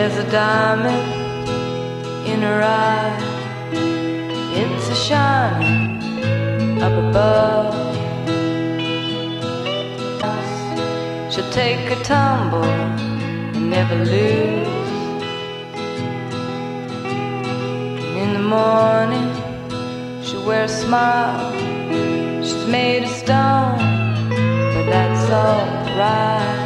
There's a diamond in her eye. It's a shining up above. She'll take a tumble and never lose. And in the morning she'll wear a smile. She's made of stone, but that's alright.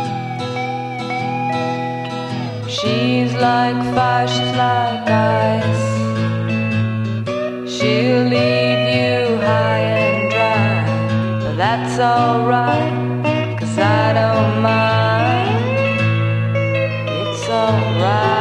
She's like fire, she's like ice. She'll leave you high and dry, but that's alright, 'cause I don't mind. It's alright.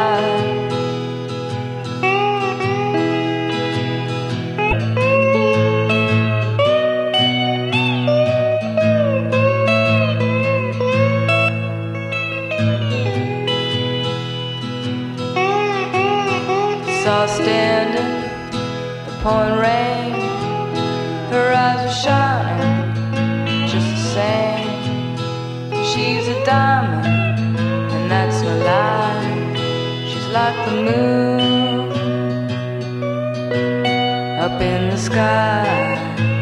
Saw her standing, the pouring rain. Her eyes were shining just the same. She's a diamond, and that's no lie. She's like the moon up in the sky.